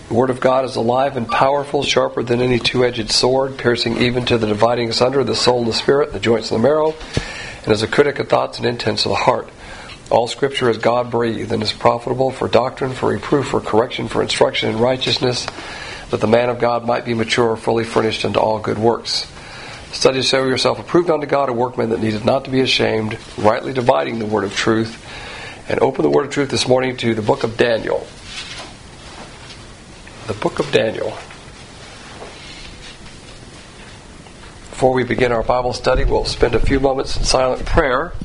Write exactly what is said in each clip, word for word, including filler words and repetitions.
The Word of God is alive and powerful, sharper than any two-edged sword, piercing even to the dividing asunder of the soul and the spirit, the joints and the marrow, and is a critic of thoughts and intents of the heart. All Scripture is God-breathed and is profitable for doctrine, for reproof, for correction, for instruction in righteousness, that the man of God might be mature, fully furnished unto all good works. Study to show yourself approved unto God, a workman that needeth not to be ashamed, rightly dividing the word of truth. And open the word of truth this morning to the book of Daniel. The book of Daniel. Before we begin our Bible study, we'll spend a few moments in silent prayer,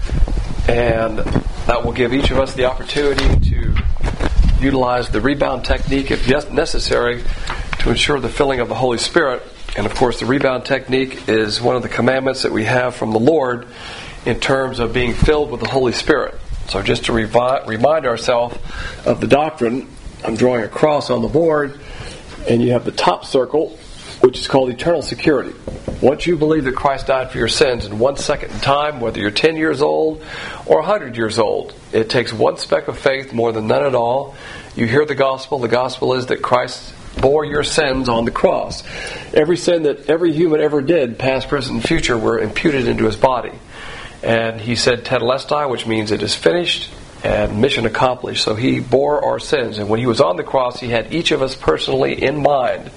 and that will give each of us the opportunity to utilize the rebound technique if necessary to ensure the filling of the Holy Spirit. And of course, the rebound technique is one of the commandments that we have from the Lord in terms of being filled with the Holy Spirit. So just to revi- remind ourselves of the doctrine, I'm drawing a cross on the board, and you have the top circle, which is called eternal security. Once you believe that Christ died for your sins in one second in time, whether you're ten years old or one hundred years old, it takes one speck of faith more than none at all. You hear the gospel. The gospel is that Christ bore your sins on the cross. Every sin that every human ever did, past, present, and future, were imputed into his body. And he said, tetelestai, which means it is finished, and mission accomplished. So he bore our sins. And when he was on the cross, he had each of us personally in mind.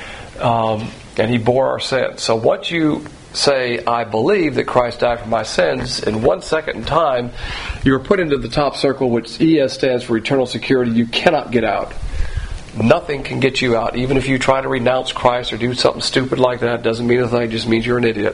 Um, and he bore our sins. So once you say, I believe that Christ died for my sins, in one second in time, you are put into the top circle, which E S stands for eternal security. You cannot get out. Nothing can get you out. Even if you try to renounce Christ or do something stupid like that, it doesn't mean a thing. It just means you're an idiot.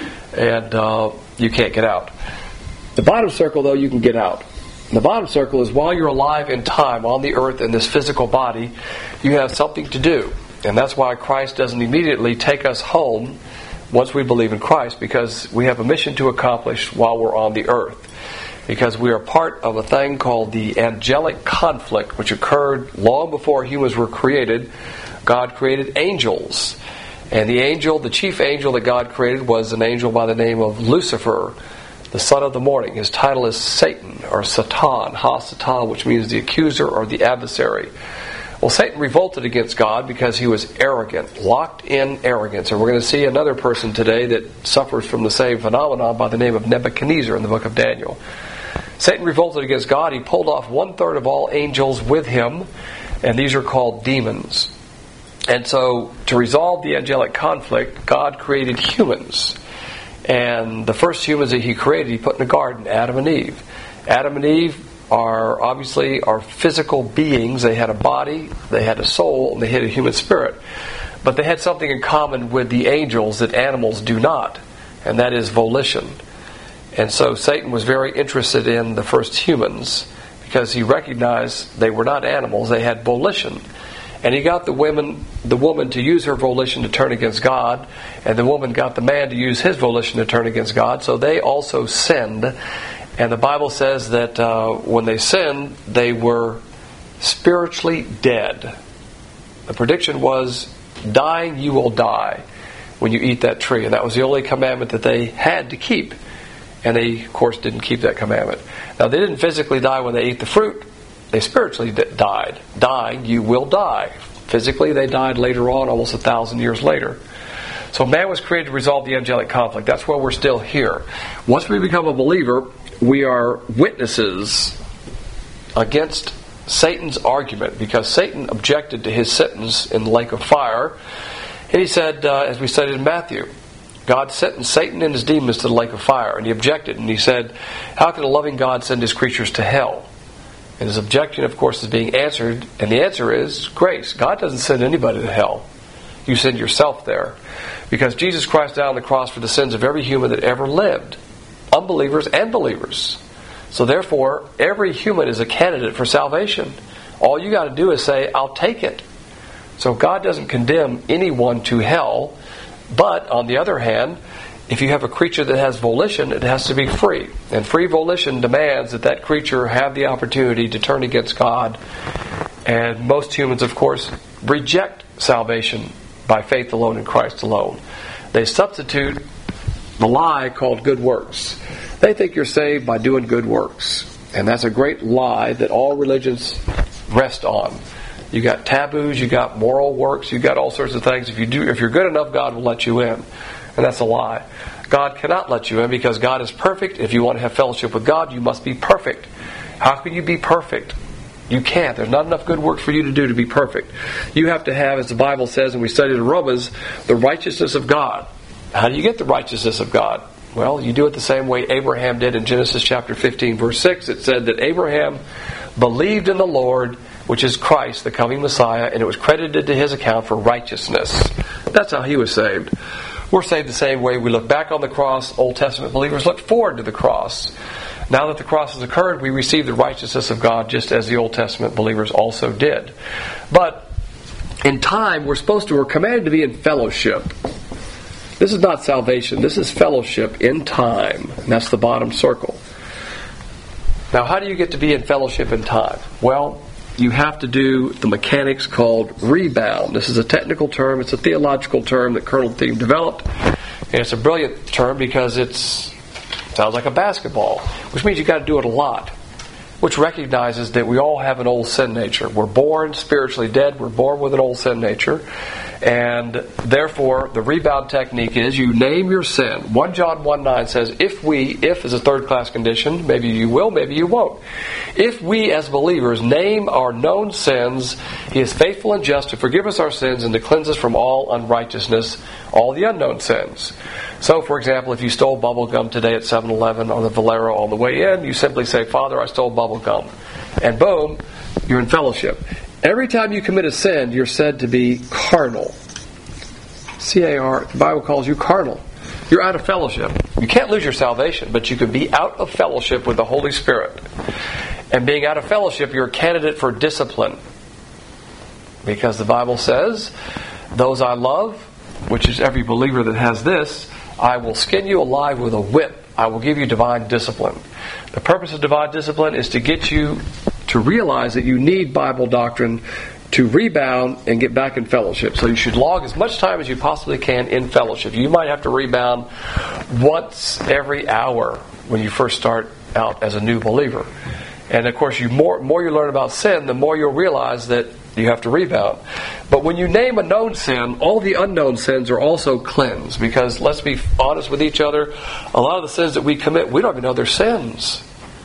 And uh, you can't get out. The bottom circle, though, you can get out. The bottom circle is while you're alive in time on the earth in this physical body, you have something to do. And that's why Christ doesn't immediately take us home once we believe in Christ, because we have a mission to accomplish while we're on the earth. Because we are part of a thing called the angelic conflict, which occurred long before humans were created. God created angels. And the angel, the chief angel that God created, was an angel by the name of Lucifer, the son of the morning. His title is Satan, or Satan, Ha-Satan, which means the accuser or the adversary. Well, Satan revolted against God because he was arrogant, locked in arrogance. And we're going to see another person today that suffers from the same phenomenon by the name of Nebuchadnezzar in the book of Daniel. Satan revolted against God. He pulled off one-third of all angels with him, and these are called demons. And so, to resolve the angelic conflict, God created humans. And the first humans that He created, He put in a garden, Adam and Eve. Adam and Eve are obviously are physical beings. They had a body, they had a soul, and they had a human spirit. But they had something in common with the angels that animals do not, and that is volition. And so Satan was very interested in the first humans because he recognized they were not animals, they had volition. And he got the women, the woman to use her volition to turn against God, and the woman got the man to use his volition to turn against God. So they also sinned. And the Bible says that uh, when they sinned, they were spiritually dead. The prediction was, dying you will die when you eat that tree. And that was the only commandment that they had to keep. And they, of course, didn't keep that commandment. Now, they didn't physically die when they ate the fruit. They spiritually died. Dying, you will die. Physically, they died later on, almost a thousand years later. So man was created to resolve the angelic conflict. That's why we're still here. Once we become a believer, we are witnesses against Satan's argument, because Satan objected to his sentence in the lake of fire. And he said, uh, as we studied in Matthew, God sentenced Satan and his demons to the lake of fire. And he objected, and he said, how can a loving God send his creatures to hell? And his objection, of course, is being answered. And the answer is grace. God doesn't send anybody to hell. You send yourself there. Because Jesus Christ died on the cross for the sins of every human that ever lived. Unbelievers and believers. So therefore, every human is a candidate for salvation. All you got to do is say, I'll take it. So God doesn't condemn anyone to hell. But, on the other hand, if you have a creature that has volition, it has to be free. And free volition demands that that creature have the opportunity to turn against God. And most humans, of course, reject salvation by faith alone in Christ alone. They substitute the lie called good works. They think you're saved by doing good works. And that's a great lie that all religions rest on. You got taboos, you got moral works, you got all sorts of things. If you do, if you're good enough, God will let you in. And that's a lie. God cannot let you in because God is perfect. If you want to have fellowship with God, you must be perfect. How can you be perfect? You can't. There's not enough good works for you to do to be perfect. You have to have, as the Bible says, and we studied in Romans, the righteousness of God. How do you get the righteousness of God? Well, you do it the same way Abraham did in Genesis chapter fifteen, verse six. It said that Abraham believed in the Lord, which is Christ, the coming Messiah, and it was credited to his account for righteousness. That's how he was saved. We're saved the same way. We look back on the cross. Old Testament believers look forward to the cross. Now that the cross has occurred, we receive the righteousness of God just as the Old Testament believers also did. But in time, we're supposed to, we're commanded to be in fellowship. This is not salvation. This is fellowship in time. And that's the bottom circle. Now, how do you get to be in fellowship in time? Well, you have to do the mechanics called rebound. This is a technical term. It's a theological term that Colonel Thiem developed. And it's a brilliant term because it sounds like a basketball, which means you've got to do it a lot, which recognizes that we all have an old sin nature. We're born spiritually dead. We're born with an old sin nature. And therefore, the rebound technique is you name your sin. First John one nine says, if we, if is a third class condition, maybe you will, maybe you won't. If we as believers name our known sins, He is faithful and just to forgive us our sins and to cleanse us from all unrighteousness, all the unknown sins. So, for example, if you stole bubble gum today at seven eleven on the Valero on the way in, you simply say, Father, I stole bubble gum. And boom, you're in fellowship. Every time you commit a sin, you're said to be carnal. C A R, the Bible calls you carnal. You're out of fellowship. You can't lose your salvation, but you can be out of fellowship with the Holy Spirit. And being out of fellowship, you're a candidate for discipline. Because the Bible says, those I love, which is every believer that has this, I will skin you alive with a whip. I will give you divine discipline. The purpose of divine discipline is to get you to realize that you need Bible doctrine to rebound and get back in fellowship. So you should log as much time as you possibly can in fellowship. You might have to rebound once every hour when you first start out as a new believer. And of course, you more more you learn about sin, the more you'll realize that you have to rebound. But when you name a known sin, all the unknown sins are also cleansed. Because let's be honest with each other, a lot of the sins that we commit, we don't even know they're sins.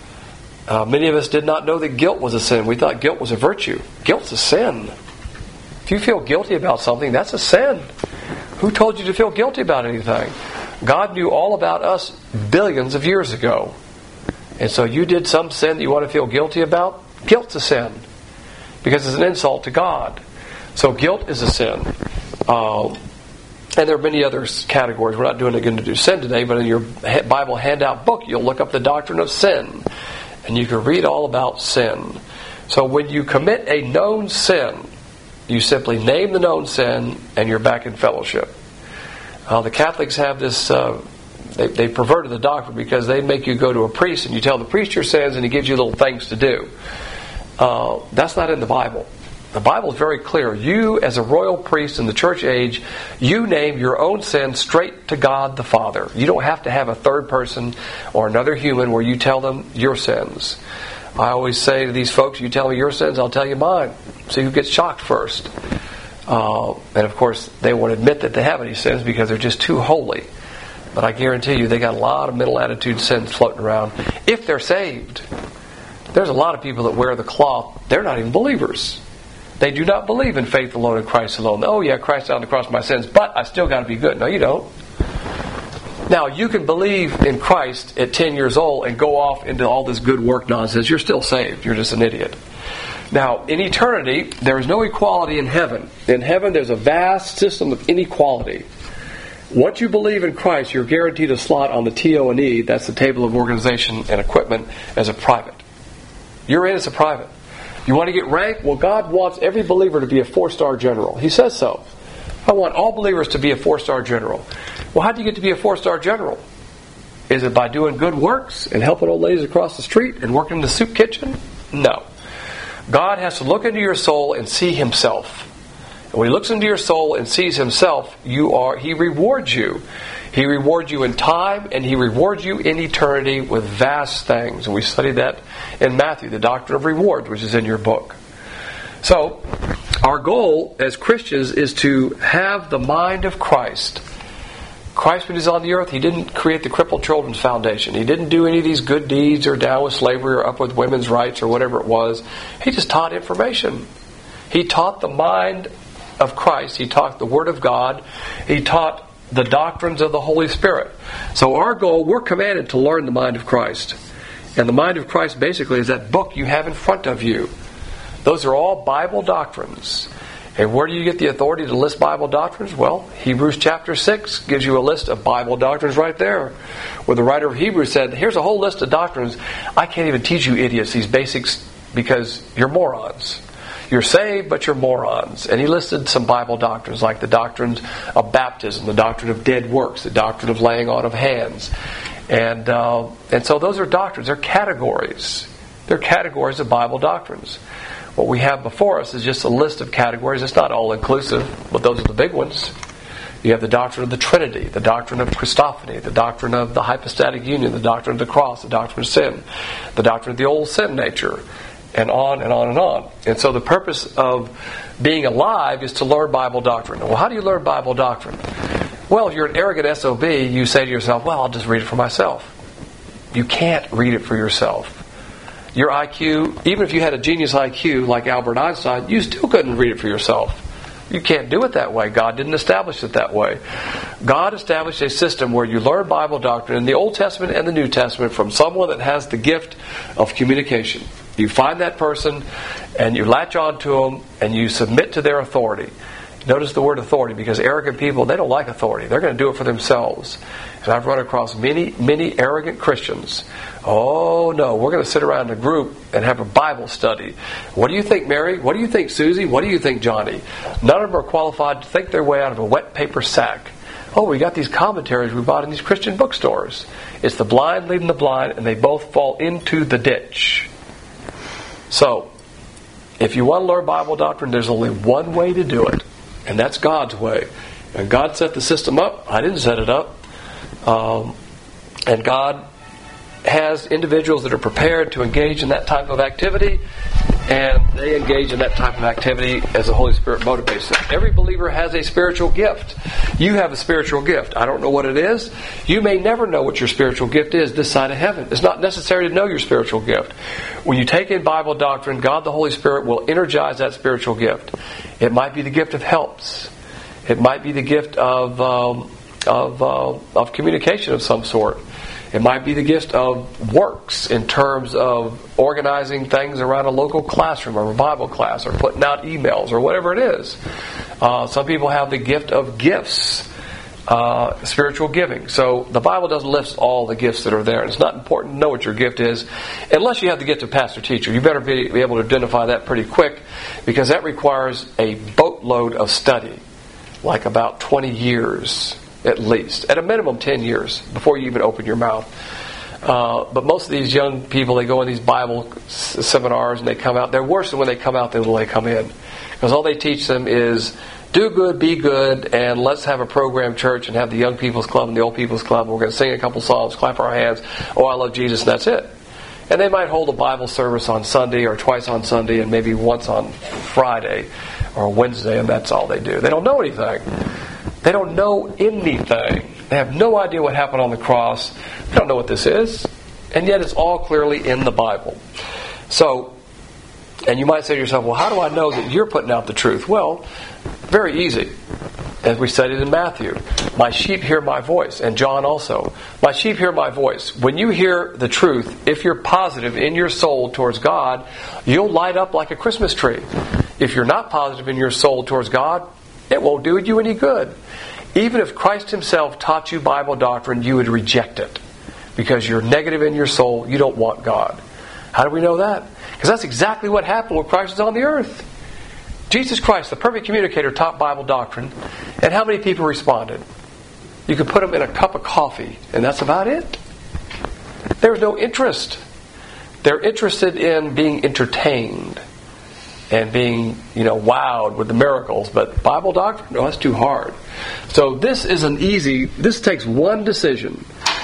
Uh, many of us did not know that guilt was a sin. We thought guilt was a virtue. Guilt's a sin. If you feel guilty about something, that's a sin. Who told you to feel guilty about anything? God knew all about us billions of years ago. And so you did some sin that you want to feel guilty about? Guilt's a sin. Because it's an insult to God. So guilt is a sin. Uh, and there are many other categories. We're not doing it going to do sin today, but in your Bible handout book, you'll look up the doctrine of sin. And you can read all about sin. So when you commit a known sin, you simply name the known sin and you're back in fellowship. Uh, the Catholics have this, uh, they, they perverted the doctrine because they make you go to a priest and you tell the priest your sins and he gives you little things to do. Uh, that's not in the Bible. The Bible is very clear. You, as a royal priest in the church age, you name your own sin straight to God the Father. You don't have to have a third person or another human where you tell them your sins. I always say to these folks, you tell me your sins, I'll tell you mine. See who gets shocked first. Uh, and of course, they won't admit that they have any sins because they're just too holy. But I guarantee you, they got a lot of mental attitude sins floating around if they're saved. There's a lot of people that wear the cloth. They're not even believers. They do not believe in faith alone and Christ alone. Oh yeah, Christ died on the cross for my sins, but I still got to be good. No, you don't. Now, you can believe in Christ at ten years old and go off into all this good work nonsense. You're still saved. You're just an idiot. Now, in eternity, there is no equality in heaven. In heaven, there's a vast system of inequality. Once you believe in Christ, you're guaranteed a slot on the T O and E, that's the table of organization and equipment, as a private. You're in as a private. You want to get rank? Well, God wants every believer to be a four-star general. He says so. I want all believers to be a four-star general. Well, how do you get to be a four-star general? Is it by doing good works and helping old ladies across the street and working in the soup kitchen? No. God has to look into your soul and see Himself. And when He looks into your soul and sees Himself, you are He rewards you. He rewards you in time, and He rewards you in eternity with vast things. And we studied that in Matthew, the doctrine of rewards, which is in your book. So, Our goal as Christians is to have the mind of Christ. Christ, when He was on the earth, He didn't create the Crippled Children's Foundation. He didn't do any of these good deeds or down with slavery or up with women's rights or whatever it was. He just taught information. He taught the mind of Christ. He taught the Word of God. He taught the doctrines of the Holy Spirit. So our goal, we're commanded to learn the mind of Christ. And the mind of Christ basically is that book you have in front of you. Those are all Bible doctrines. And where do you get the authority to list Bible doctrines? Well, Hebrews chapter six gives you a list of Bible doctrines right there. Where the writer of Hebrews said, here's a whole list of doctrines. I can't even teach you idiots these basics because you're morons. You're saved, but you're morons. And he listed some Bible doctrines like the doctrines of baptism, the doctrine of dead works, the doctrine of laying on of hands. And uh, and so those are doctrines. They're categories. They're categories of Bible doctrines. What we have before us is just a list of categories. It's not all-inclusive, but those are the big ones. You have the doctrine of the Trinity, the doctrine of Christophany, the doctrine of the hypostatic union, the doctrine of the cross, the doctrine of sin, the doctrine of the old sin nature, and on and on and on. And so the purpose of being alive is to learn Bible doctrine. Well, how do you learn Bible doctrine? Well, if you're an arrogant S O B, you say to yourself, well, I'll just read it for myself. You can't read it for yourself. Your I Q, even if you had a genius I Q like Albert Einstein, you still couldn't read it for yourself. You can't do it that way. God didn't establish it that way. God established a system where you learn Bible doctrine in the Old Testament and the New Testament from someone that has the gift of communication. You find that person and you latch on to them and you submit to their authority. Notice the word authority, because arrogant people, they don't like authority. They're going to do it for themselves. And I've run across many, many arrogant Christians. Oh, no, we're going to sit around in a group and have a Bible study. What do you think, Mary? What do you think, Susie? What do you think, Johnny? None of them are qualified to think their way out of a wet paper sack. Oh, we got these commentaries we bought in these Christian bookstores. It's the blind leading the blind, and they both fall into the ditch. So, if you want to learn Bible doctrine, there's only one way to do it. And that's God's way. And God set the system up. I didn't set it up. Um, and God has individuals that are prepared to engage in that type of activity. And they engage in that type of activity as the Holy Spirit motivates them. Every believer has a spiritual gift. You have a spiritual gift. I don't know what it is. You may never know what your spiritual gift is this side of heaven. It's not necessary to know your spiritual gift. When you take in Bible doctrine, God the Holy Spirit will energize that spiritual gift. It might be the gift of helps. It might be the gift of um, of uh, of communication of some sort. It might be the gift of works in terms of organizing things around a local classroom or a Bible class or putting out emails or whatever it is. Uh, some people have the gift of gifts, uh, spiritual giving. So the Bible doesn't list all the gifts that are there. And it's not important to know what your gift is unless you have the gift of pastor-teacher. You better be, be able to identify that pretty quick, because that requires a boatload of study, like about twenty years. At least. At a minimum ten years before you even open your mouth. Uh, but most of these young people, they go in these Bible s- seminars and they come out. They're worse than when they come out than when they come in. Because all they teach them is do good, be good, and let's have a program church and have the young people's club and the old people's club. And we're going to sing a couple songs, clap our hands. Oh, I love Jesus, and that's it. And they might hold a Bible service on Sunday or twice on Sunday and maybe once on Friday or Wednesday, and that's all they do. They don't know anything. They don't know anything. They have no idea what happened on the cross. They don't know what this is. And yet it's all clearly in the Bible. So, and you might say to yourself, well, how do I know that you're putting out the truth? Well, very easy. As we studied in Matthew, my sheep hear my voice, and John also. My sheep hear my voice. When you hear the truth, if you're positive in your soul towards God, you'll light up like a Christmas tree. If you're not positive in your soul towards God, it won't do you any good. Even if Christ Himself taught you Bible doctrine, you would reject it. Because you're negative in your soul, you don't want God. How do we know that? Because that's exactly what happened when Christ was on the earth. Jesus Christ, the perfect communicator, taught Bible doctrine. And how many people responded? You could put them in a cup of coffee, and that's about it. There was no interest. They're interested in being entertained and being, you know, wowed with the miracles. But Bible doctrine, no, that's too hard. So this is an easy, this takes one decision.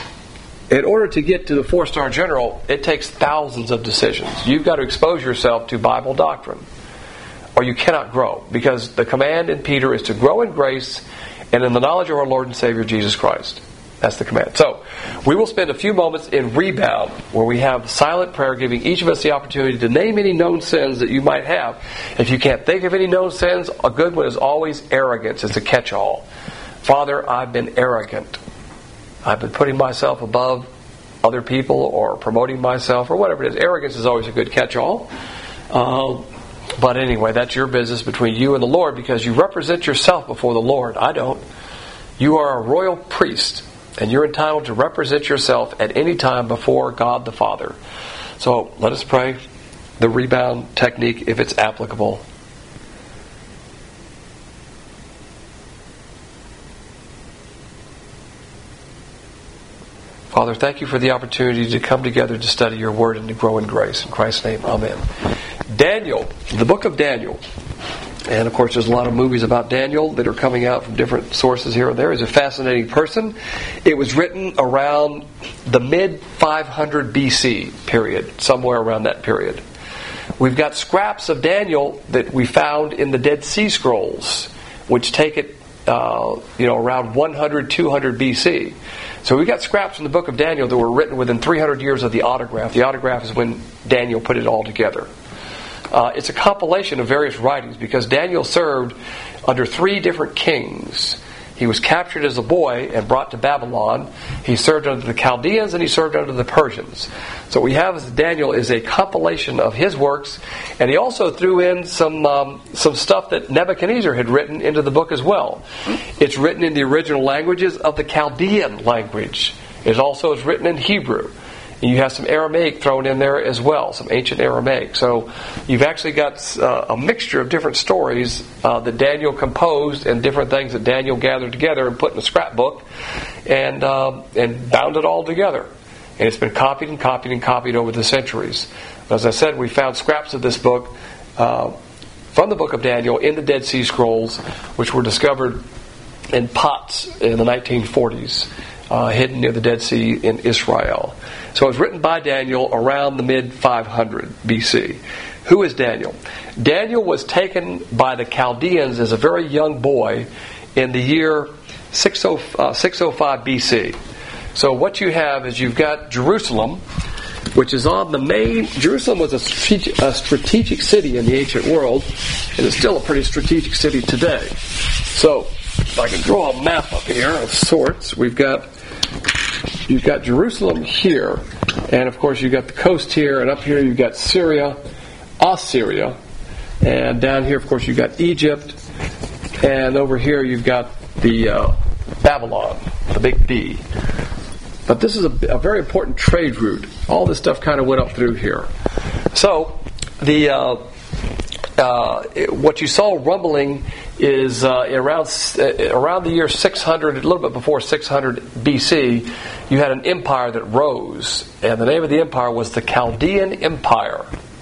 In order to get to the four-star general, it takes thousands of decisions. You've got to expose yourself to Bible doctrine. or you cannot grow. Because the command in Peter is to grow in grace and in the knowledge of our Lord and Savior Jesus Christ. That's the command. So, we will spend a few moments in rebound, where we have silent prayer, giving each of us the opportunity to name any known sins that you might have. If you can't think of any known sins, a good one is always arrogance. It's a catch-all. Father, I've been arrogant. I've been putting myself above other people or promoting myself or whatever it is. Arrogance is always a good catch-all. Uh, but anyway, that's your business between you and the Lord, because you represent yourself before the Lord. I don't. You are a royal priest, and you're entitled to represent yourself at any time before God the Father. So let us pray the rebound technique, if it's applicable. Father, thank you for the opportunity to come together to study your word and to grow in grace. In Christ's name, amen. Daniel, the book of Daniel. And of course, there's a lot of movies about Daniel that are coming out from different sources here and there. He's a fascinating person. It was written around the mid five hundred B C period, somewhere around that period. We've got scraps of Daniel that we found in the Dead Sea Scrolls, which take it, uh, you know, around one hundred, two hundred B C. So we've got scraps from the book of Daniel that were written within three hundred years of the autograph. The autograph is when Daniel put it all together. Uh, it's a compilation of various writings, because Daniel served under three different kings. He was captured as a boy and brought to Babylon. He served under the Chaldeans and he served under the Persians. So what we have is Daniel is a compilation of his works, and he also threw in some um, some stuff that Nebuchadnezzar had written into the book as well. It's written in the original languages of the Chaldean language. It also is written in Hebrew. And you have some Aramaic thrown in there as well, some ancient Aramaic. So you've actually got uh, a mixture of different stories uh, that Daniel composed, and different things that Daniel gathered together and put in a scrapbook and uh, and bound it all together. And it's been copied and copied and copied over the centuries. But as I said, we found scraps of this book uh, from the book of Daniel in the Dead Sea Scrolls, which were discovered in pots in the nineteen forties, uh, hidden near the Dead Sea in Israel. So it was written by Daniel around the mid five hundred B C. Who is Daniel? Daniel was taken by the Chaldeans as a very young boy in the year six oh five B C. So what you have is you've got Jerusalem, which is on the main... Jerusalem was a strategic, a strategic city in the ancient world, and it's still a pretty strategic city today. So if I can draw a map up here of sorts, we've got... You've got Jerusalem here, and of course you've got the coast here, and up here you've got Syria, Assyria, and down here of course you've got Egypt, and over here you've got the uh, Babylon, the big B. But this is a, a very important trade route. All this stuff kind of went up through here. So the uh, uh, what you saw rumbling is uh, around uh, around the year six hundred, a little bit before six hundred B C, you had an empire that rose, and the name of the empire was the Chaldean Empire.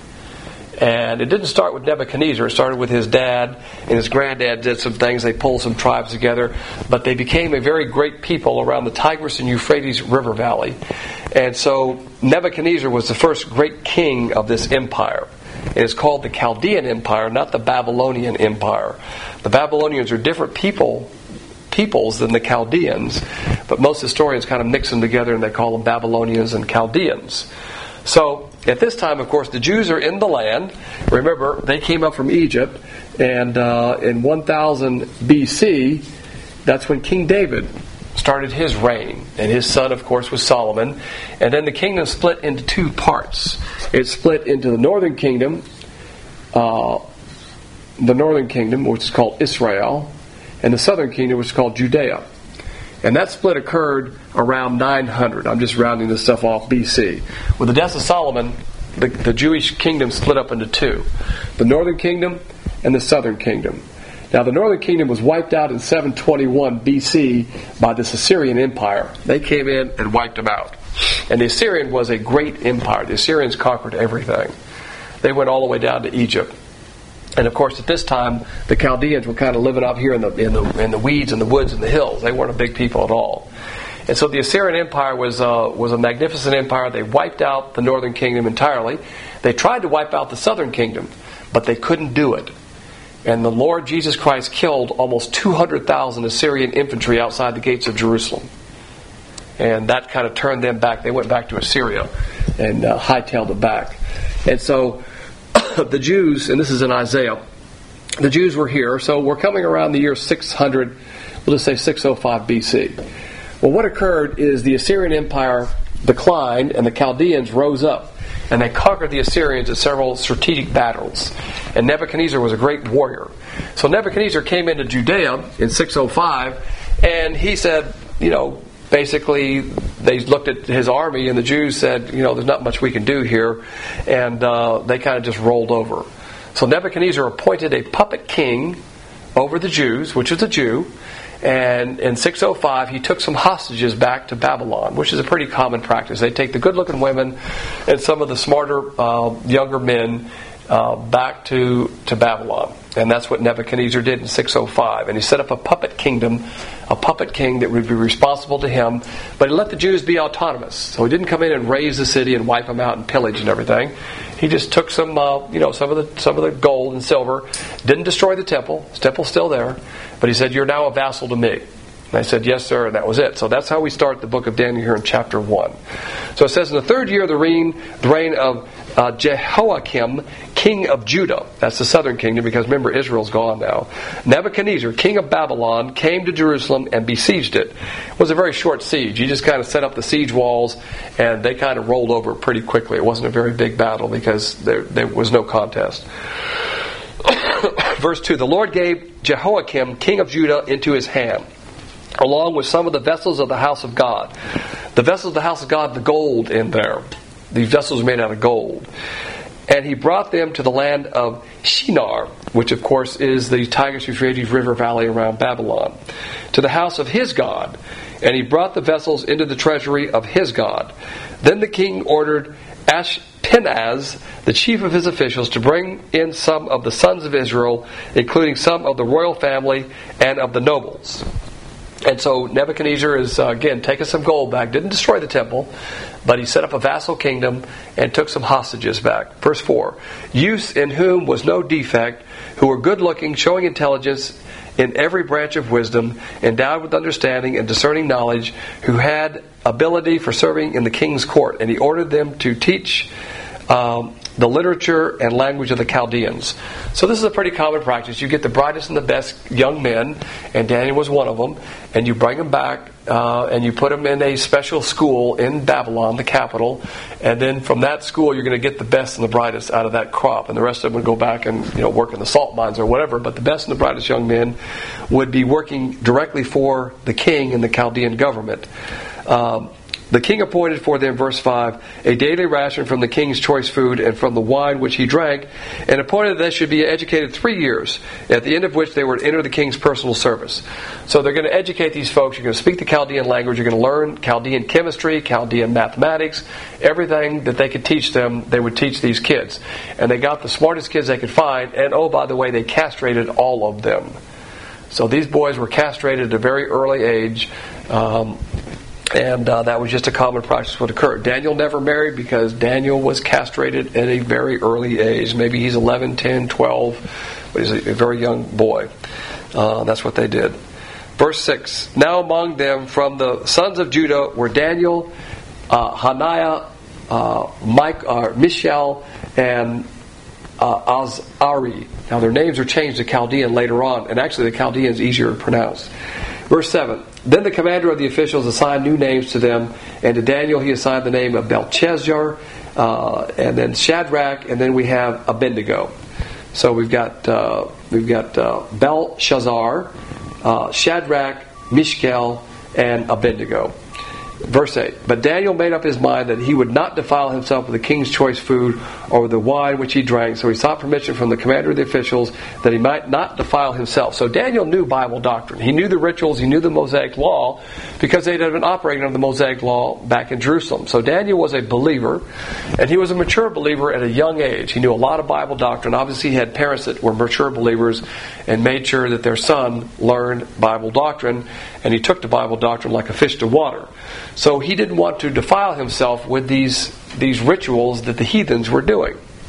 And it didn't start with Nebuchadnezzar. It started with his dad, and his granddad did some things. They pulled some tribes together, but they became a very great people around the Tigris and Euphrates River Valley. And so Nebuchadnezzar was the first great king of this empire. It is called the Chaldean Empire, not the Babylonian Empire. The Babylonians are different people, peoples than the Chaldeans, but most historians kind of mix them together and they call them Babylonians and Chaldeans. So, at this time, of course, the Jews are in the land. Remember, they came up from Egypt, and uh, in one thousand B C, that's when King David started his reign, and his son, of course, was Solomon. And then the kingdom split into two parts. It split into the northern kingdom, uh, the northern kingdom, which is called Israel, and the southern kingdom, which is called Judea. And that split occurred around nine hundred. I'm just rounding this stuff off, B C. With the death of Solomon, the, the Jewish kingdom split up into two. The northern kingdom and the southern kingdom. Now, the northern kingdom was wiped out in seven twenty-one B C by the Assyrian Empire. They came in and wiped them out. And the Assyrian was a great empire. The Assyrians conquered everything. They went all the way down to Egypt. And of course, at this time, the Chaldeans were kind of living up here in the in the in the weeds and the woods and the hills. They weren't a big people at all. And so the Assyrian Empire was uh, was a magnificent empire. They wiped out the northern kingdom entirely. They tried to wipe out the southern kingdom, but they couldn't do it. And the Lord Jesus Christ killed almost two hundred thousand Assyrian infantry outside the gates of Jerusalem. And that kind of turned them back. They went back to Assyria and uh, hightailed it back. And so the Jews, and this is in Isaiah, the Jews were here. So we're coming around the year six hundred, we'll just say six oh five B C. Well, what occurred is the Assyrian Empire declined and the Chaldeans rose up. And they conquered the Assyrians at several strategic battles. And Nebuchadnezzar was a great warrior. So Nebuchadnezzar came into Judea in six oh five, and he said, you know, basically they looked at his army, and the Jews said, you know, there's not much we can do here. And uh, they kind of just rolled over. So Nebuchadnezzar appointed a puppet king over the Jews, which was a Jew. And in six oh five, he took some hostages back to Babylon, which is a pretty common practice. They take the good-looking women and some of the smarter, uh, younger men uh, back to, to Babylon. And that's what Nebuchadnezzar did in six oh five. And he set up a puppet kingdom, a puppet king that would be responsible to him. But he let the Jews be autonomous. So he didn't come in and raise the city and wipe them out and pillage and everything. He just took some, uh, you know, some of the some of the gold and silver. Didn't destroy the temple. The temple's still there. But he said, "You're now a vassal to me." And I said, "Yes, sir," and that was it. So that's how we start the book of Daniel here in chapter one. So it says, in the third year of the reign, the reign of uh, Jehoiakim, king of Judah. That's the southern kingdom, because remember, Israel's gone now. Nebuchadnezzar, king of Babylon, came to Jerusalem and besieged it. It was a very short siege. He just kind of set up the siege walls, and they kind of rolled over pretty quickly. It wasn't a very big battle because there, there was no contest. Verse two, the Lord gave Jehoiakim, king of Judah, into his hand, along with some of the vessels of the house of God. The vessels of the house of God, the gold in there. These vessels were made out of gold. And he brought them to the land of Shinar, which of course is the Tigris-Euphrates River Valley around Babylon, to the house of his God. And he brought the vessels into the treasury of his God. Then the king ordered Ashpenaz, the chief of his officials, to bring in some of the sons of Israel, including some of the royal family and of the nobles. And so Nebuchadnezzar is, uh, again, taking some gold back. Didn't destroy the temple, but he set up a vassal kingdom and took some hostages back. Verse four, youths in whom was no defect, who were good-looking, showing intelligence in every branch of wisdom, endowed with understanding and discerning knowledge, who had ability for serving in the king's court. And he ordered them to teach um, the literature and language of the Chaldeans. So this is a pretty common practice. You get the brightest and the best young men, and Daniel was one of them, and you bring them back uh, and you put them in a special school in Babylon, the capital, and then from that school you're going to get the best and the brightest out of that crop, and the rest of them would go back and, you know, work in the salt mines or whatever. But the best and the brightest young men would be working directly for the king and the Chaldean government. Um, The king appointed for them, verse five, a daily ration from the king's choice food and from the wine which he drank, and appointed that they should be educated three years, at the end of which they were to enter the king's personal service. So they're going to educate these folks. You're going to speak the Chaldean language. You're going to learn Chaldean chemistry, Chaldean mathematics. Everything that they could teach them, they would teach these kids. And they got the smartest kids they could find, and oh, by the way, they castrated all of them. So these boys were castrated at a very early age. Um... And uh, that was just a common practice what occurred. Daniel never married because Daniel was castrated at a very early age. Maybe he's eleven, ten, twelve, but he's a, a very young boy. Uh, that's what they did. Verse six, now among them from the sons of Judah were Daniel, uh, Hananiah, uh, Mike, uh, Mishael, and uh, Azari. Now their names are changed to Chaldean later on, and actually the Chaldean is easier to pronounce. Verse seven, then the commander of the officials assigned new names to them, and to Daniel he assigned the name of Belshazzar, uh, and then Shadrach, and then we have Abednego. So we've got uh, we've got uh, Belshazzar, uh, Shadrach, Mishael, and Abednego. Verse eight, but Daniel made up his mind that he would not defile himself with the king's choice food or with the wine which he drank, so he sought permission from the commander of the officials that he might not defile himself. So Daniel knew Bible doctrine. He knew the rituals, he knew the Mosaic Law, because they had been operating under the Mosaic Law back in Jerusalem. So Daniel was a believer, and he was a mature believer at a young age. He knew a lot of Bible doctrine. Obviously he had parents that were mature believers and made sure that their son learned Bible doctrine, and he took to Bible doctrine like a fish to water. So he didn't want to defile himself with these these rituals that the heathens were doing.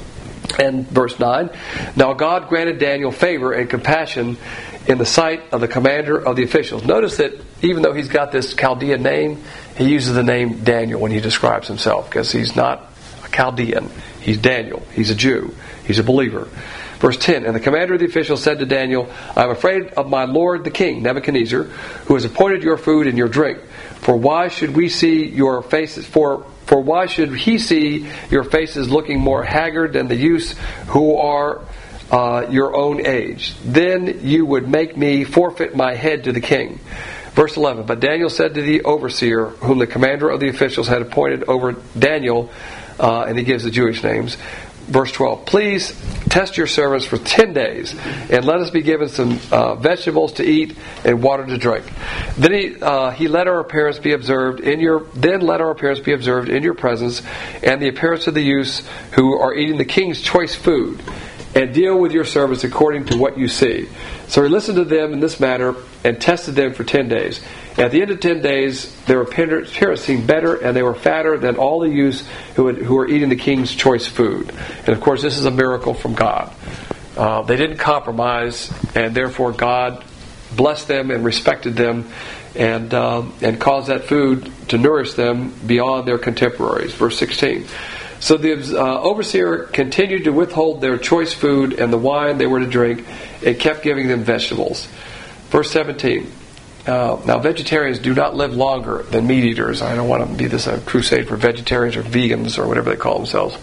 And verse nine, now God granted Daniel favor and compassion in the sight of the commander of the officials. Notice that even though he's got this Chaldean name, he uses the name Daniel when he describes himself, because he's not a Chaldean. He's Daniel. He's a Jew. He's a believer. Verse ten, and the commander of the officials said to Daniel, I am afraid of my lord the king, Nebuchadnezzar, who has appointed your food and your drink. For why should we see your faces, for For why should he see your faces looking more haggard than the youths who are uh, your own age? Then you would make me forfeit my head to the king. Verse eleven, but Daniel said to the overseer, whom the commander of the officials had appointed over Daniel, uh, and he gives the Jewish names. Verse twelve, please test your servants for ten days, and let us be given some uh, vegetables to eat and water to drink. Then he uh, he let our appearance be observed in your then let our appearance be observed in your presence, and the appearance of the youths who are eating the king's choice food, and deal with your servants according to what you see. So he listened to them in this matter and tested them for ten days. At the end of ten days, their appearance seemed better, and they were fatter than all the youths who, had, who were eating the king's choice food. And of course, this is a miracle from God. Uh, they didn't compromise, and therefore God blessed them and respected them, and uh, and caused that food to nourish them beyond their contemporaries. Verse sixteen. So the uh, overseer continued to withhold their choice food and the wine they were to drink, and kept giving them vegetables. Verse seventeen. Uh, now, vegetarians do not live longer than meat eaters. I don't want to be this a crusade for vegetarians or vegans or whatever they call themselves.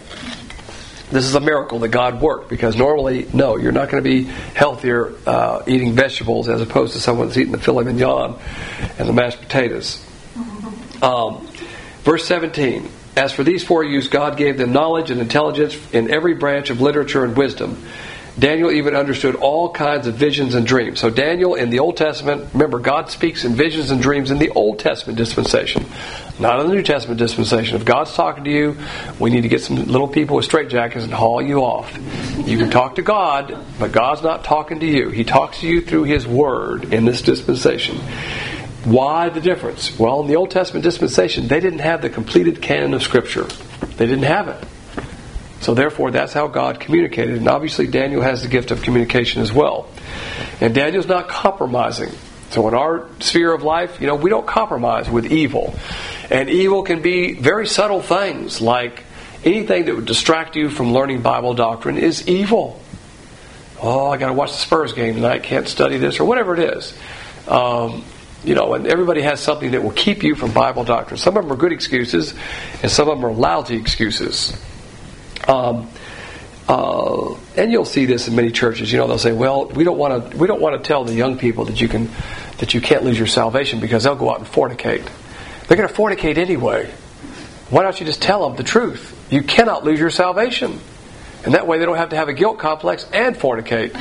This is a miracle that God worked, because normally, no, you're not going to be healthier uh, eating vegetables as opposed to someone that's eating the filet mignon and the mashed potatoes. Um, verse seventeen. As for these four youths, God gave them knowledge and intelligence in every branch of literature and wisdom. Daniel even understood all kinds of visions and dreams. So Daniel in the Old Testament, remember, God speaks in visions and dreams in the Old Testament dispensation, not in the New Testament dispensation. If God's talking to you, we need to get some little people with straitjackets and haul you off. You can talk to God, but God's not talking to you. He talks to you through His Word in this dispensation. Why the difference? Well, in the Old Testament dispensation, they didn't have the completed canon of Scripture. They didn't have it. So therefore, that's how God communicated. And obviously, Daniel has the gift of communication as well. And Daniel's not compromising. So in our sphere of life, you know, we don't compromise with evil. And evil can be very subtle things, like anything that would distract you from learning Bible doctrine is evil. Oh, I got to watch the Spurs game tonight, can't study this, or whatever it is. Um, you know, and everybody has something that will keep you from Bible doctrine. Some of them are good excuses, and some of them are lousy excuses. Um, uh, and you'll see this in many churches. You know, they'll say, "Well, we don't want to. We don't want to tell the young people that you can, that you can't lose your salvation because they'll go out and fornicate. They're going to fornicate anyway. Why don't you just tell them the truth? You cannot lose your salvation, and that way they don't have to have a guilt complex and fornicate."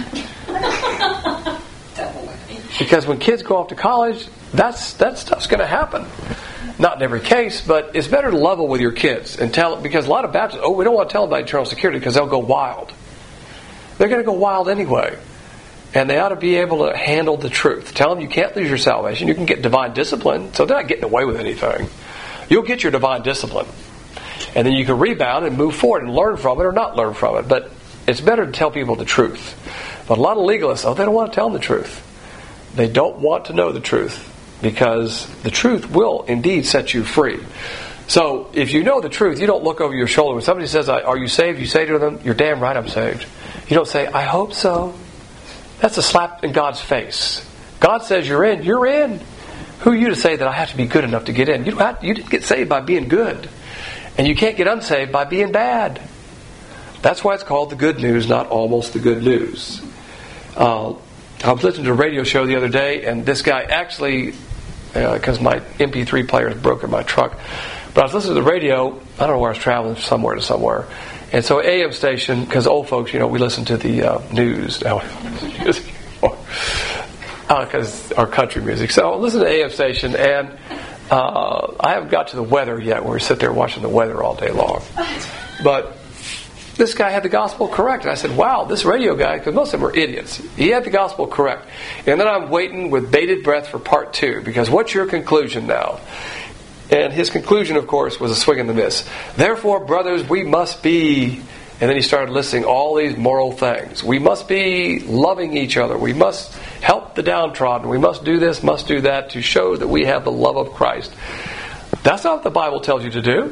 Because when kids go off to college, that's that stuff's going to happen. Not in every case, but it's better to level with your kids and tell, because a lot of Baptists, oh, we don't want to tell them about eternal security because they'll go wild. They're going to go wild anyway. And they ought to be able to handle the truth. Tell them you can't lose your salvation. You can get divine discipline, so they're not getting away with anything. You'll get your divine discipline. And then you can rebound and move forward and learn from it or not learn from it. But it's better to tell people the truth. But a lot of legalists, oh, they don't want to tell them the truth. They don't want to know the truth. Because the truth will indeed set you free. So if you know the truth, you don't look over your shoulder. When somebody says, "Are you saved?" you say to them, "You're damn right I'm saved." You don't say, "I hope so." That's a slap in God's face. God says you're in, you're in. Who are you to say that I have to be good enough to get in? You don't have, you didn't get saved by being good. And you can't get unsaved by being bad. That's why it's called the good news, not almost the good news. Uh, I was listening to a radio show the other day, and this guy actually, because uh, my M P three player is broke in my truck, but I was listening to the radio. I don't know where I was traveling, somewhere to somewhere. And so A M station, because old folks, you know, we listen to the uh, news now, because uh, our country music. So I listen to A M station, and uh, I haven't got to the weather yet, where we sit there watching the weather all day long. But this guy had the gospel correct. And I said, wow, this radio guy, because most of them are idiots, he had the gospel correct. And then I'm waiting with bated breath for part two, because what's your conclusion now? And his conclusion, of course, was a swing and a miss. Therefore, brothers, we must be And then he started listing all these moral things. We must be loving each other. We must help the downtrodden. We must do this, must do that to show that we have the love of Christ. That's not what the Bible tells you to do.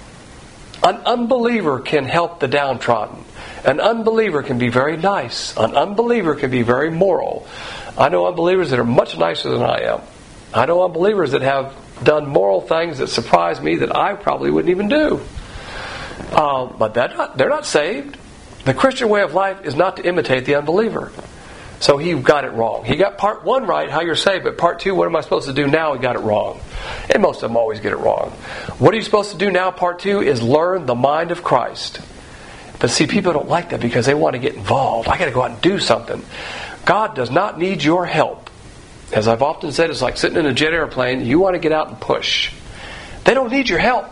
An unbeliever can help the downtrodden. An unbeliever can be very nice. An unbeliever can be very moral. I know unbelievers that are much nicer than I am. I know unbelievers that have done moral things that surprise me that I probably wouldn't even do. Uh, but they're not, they're not saved. The Christian way of life is not to imitate the unbeliever. So he got it wrong. He got part one right, how you're saved, but part two, what am I supposed to do now? He got it wrong. And most of them always get it wrong. What are you supposed to do now? Part two is learn the mind of Christ. But see, people don't like that because they want to get involved. I got to go out and do something. God does not need your help. As I've often said, it's like sitting in a jet airplane. You want to get out and push. They don't need your help.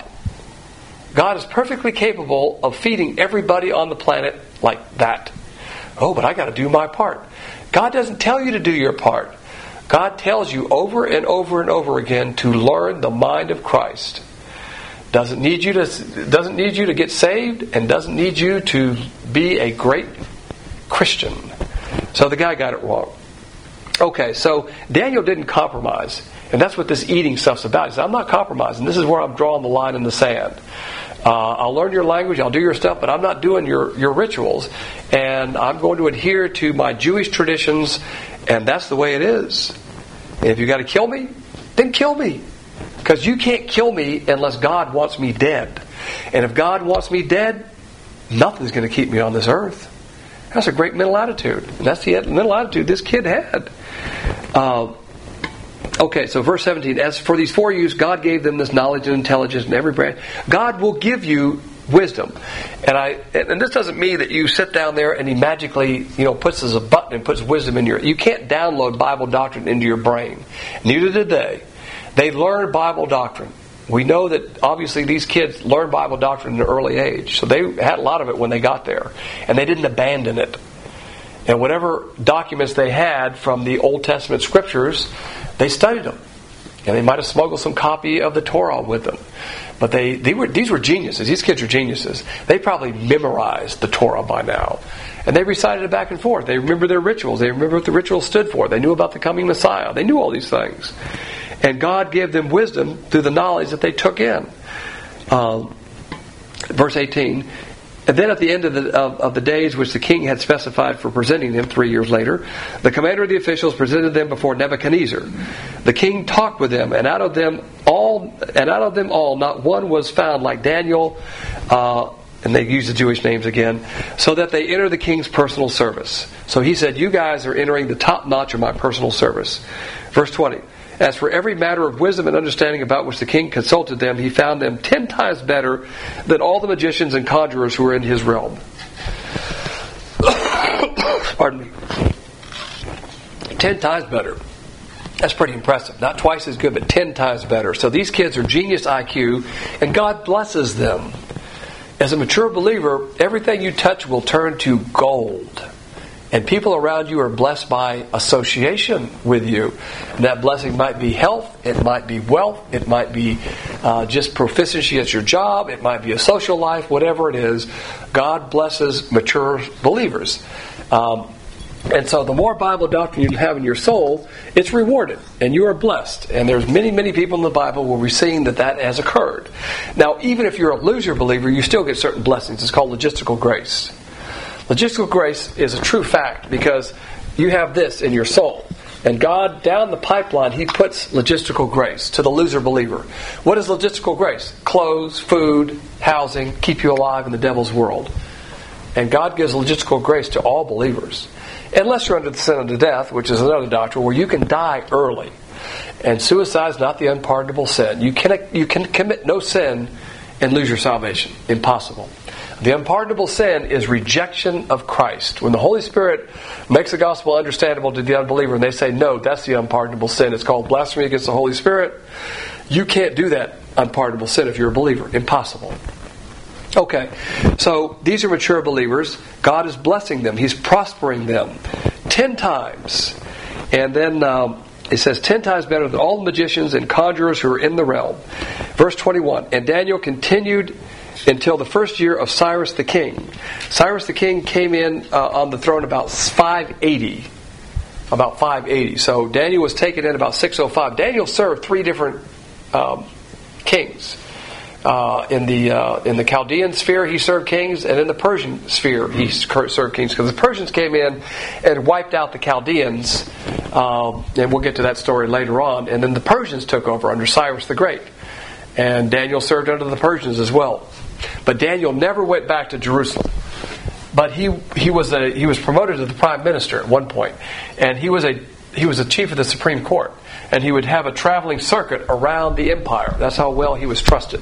God is perfectly capable of feeding everybody on the planet like that. Oh, but I got to do my part. God doesn't tell you to do your part. God tells you over and over and over again to learn the mind of Christ. Doesn't need you to doesn't need you to get saved, and doesn't need you to be a great Christian. So the guy got it wrong. Okay, so Daniel didn't compromise, and that's what this eating stuff's about. He said, I'm not compromising. This is where I'm drawing the line in the sand. Uh, I'll learn your language, I'll do your stuff, but I'm not doing your, your rituals. And I'm going to adhere to my Jewish traditions, and that's the way it is. And if you got to kill me, then kill me. Because you can't kill me unless God wants me dead. And if God wants me dead, nothing's going to keep me on this earth. That's a great mental attitude. And that's the mental attitude this kid had. Uh, Okay, so verse seventeen, as for these four youths, God gave them this knowledge and intelligence and every branch. God will give you wisdom. And I and this doesn't mean that you sit down there and he magically, you know, puts as a button and puts wisdom in your... You can't download Bible doctrine into your brain. Neither did they. They learned Bible doctrine. We know that obviously these kids learned Bible doctrine in an early age. So they had a lot of it when they got there. And they didn't abandon it. And whatever documents they had from the Old Testament scriptures, they studied them. And they might have smuggled some copy of the Torah with them. But they, they were these were geniuses. These kids are geniuses. They probably memorized the Torah by now. And they recited it back and forth. They remember their rituals. They remember what the rituals stood for. They knew about the coming Messiah. They knew all these things. And God gave them wisdom through the knowledge that they took in. Um, verse eighteen... And then at the end of the, of, of the days which the king had specified for presenting them three years later, the commander of the officials presented them before Nebuchadnezzar. The king talked with them, and out of them all, and out of them all, not one was found like Daniel, uh, and they use the Jewish names again, so that they enter the king's personal service. So he said, you guys are entering the top notch of my personal service. Verse twenty. As for every matter of wisdom and understanding about which the king consulted them, he found them ten times better than all the magicians and conjurers who were in his realm. Pardon me. Ten times better. That's pretty impressive. Not twice as good, but ten times better. So these kids are genius I Q, and God blesses them. As a mature believer, everything you touch will turn to gold. And people around you are blessed by association with you. And that blessing might be health, it might be wealth, it might be uh, just proficiency at your job, it might be a social life, whatever it is. God blesses mature believers. Um, and so the more Bible doctrine you have in your soul, it's rewarded. And you are blessed. And there's many, many people in the Bible where we're seeing that that has occurred. Now, even if you're a loser believer, you still get certain blessings. It's called logistical grace. Logistical grace is a true fact because you have this in your soul. And God, down the pipeline, He puts logistical grace to the loser believer. What is logistical grace? Clothes, food, housing, keep you alive in the devil's world. And God gives logistical grace to all believers. Unless you're under the sin unto death, which is another doctrine where you can die early. And suicide is not the unpardonable sin. You can, you can commit no sin and lose your salvation. Impossible. The unpardonable sin is rejection of Christ. When the Holy Spirit makes the gospel understandable to the unbeliever and they say, no, that's the unpardonable sin. It's called blasphemy against the Holy Spirit. You can't do that unpardonable sin if you're a believer. Impossible. Okay, so these are mature believers. God is blessing them. He's prospering them. Ten times. And then um, it says, ten times better than all the magicians and conjurers who are in the realm. Verse twenty-one, and Daniel continued until the first year of Cyrus the king. Cyrus the king came in uh, on the throne about five eighty. About five eighty. So Daniel was taken in about six oh five. Daniel served three different um, kings. Uh, in the uh, in the Chaldean sphere, he served kings, and in the Persian sphere, he served kings. Because the Persians came in and wiped out the Chaldeans, um, and we'll get to that story later on. And then the Persians took over under Cyrus the Great, and Daniel served under the Persians as well. But Daniel never went back to Jerusalem. But he he was a he was promoted to the prime minister at one point, and he was a he was a chief of the Supreme Court. And he would have a traveling circuit around the empire. That's how well he was trusted.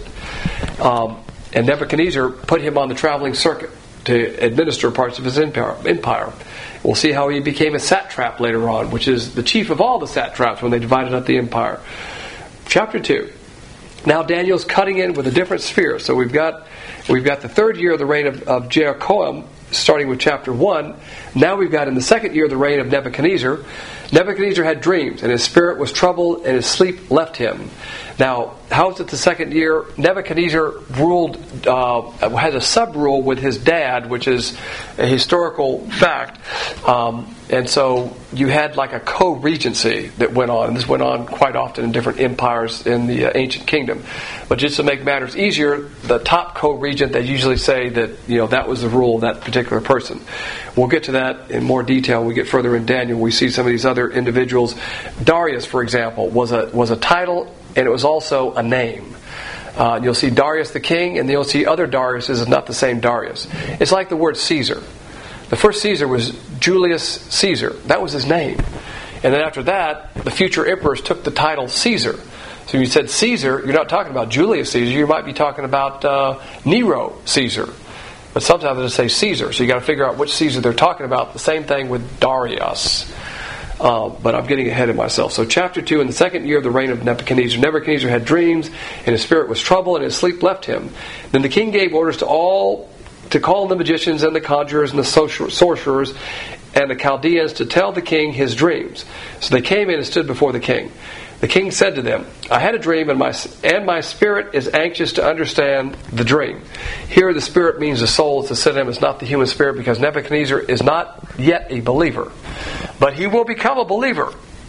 Um, and Nebuchadnezzar put him on the traveling circuit to administer parts of his empire. empire. We'll see how he became a satrap later on, which is the chief of all the satraps when they divided up the empire. Chapter two. Now Daniel's cutting in with a different sphere. So we've got we've got the third year of the reign of, of Jehoiakim, starting with chapter one. Now we've got in the second year of the reign of Nebuchadnezzar. Nebuchadnezzar had dreams, and his spirit was troubled, and his sleep left him. Now, how is it the second year? Nebuchadnezzar ruled, uh, had a sub-rule with his dad, which is a historical fact. Um, and so you had like a co-regency that went on. And this went on quite often in different empires in the uh, ancient kingdom. But just to make matters easier, the top co-regent, they usually say that, you know, that was the rule of that particular person. We'll get to that in more detail when we get further in Daniel. We see some of these other individuals. Darius, for example, was a was a title, and it was also a name. Uh, you'll see Darius the king, and you'll see other Dariuses is not the same Darius. It's like the word Caesar. The first Caesar was Julius Caesar. That was his name. And then after that, the future emperors took the title Caesar. So when you said Caesar, you're not talking about Julius Caesar. You might be talking about uh, Nero Caesar. But sometimes they just say Caesar. So you got to figure out which Caesar they're talking about. The same thing with Darius. Uh, but I'm getting ahead of myself. So chapter two, in the second year of the reign of Nebuchadnezzar, Nebuchadnezzar had dreams, and his spirit was troubled, and his sleep left him. Then the king gave orders to all to call the magicians and the conjurers and the sorcerers and the Chaldeans to tell the king his dreams. So they came in and stood before the king. The king said to them, I had a dream, and my and my spirit is anxious to understand the dream. Here the spirit means the soul. It's a synonym. It's not the human spirit, because Nebuchadnezzar is not yet a believer. But he will become a believer.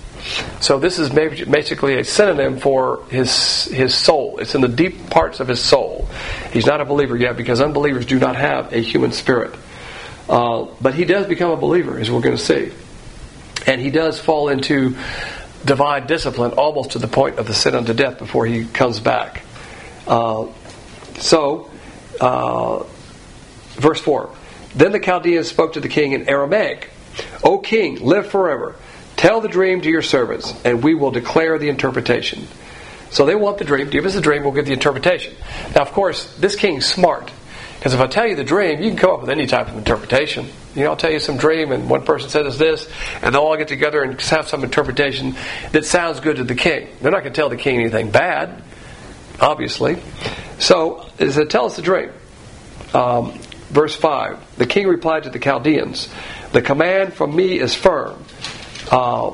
So this is basically a synonym for his his soul. It's in the deep parts of his soul. He's not a believer yet, because unbelievers do not have a human spirit. Uh, but he does become a believer, as we're going to see. And he does fall into divine discipline almost to the point of the sin unto death before he comes back. Uh, so, uh, verse four. Then the Chaldeans spoke to the king in Aramaic. O king, live forever. Tell the dream to your servants, and we will declare the interpretation. So they want the dream. Give us the dream, we'll give the interpretation. Now, of course, this king's smart. Because if I tell you the dream, you can come up with any type of interpretation. You know, I'll tell you some dream, and one person says this, and they'll all get together and have some interpretation that sounds good to the king. They're not going to tell the king anything bad, obviously. So, it said, tell us the dream. Um, verse five. The king replied to the Chaldeans, the command from me is firm. Uh,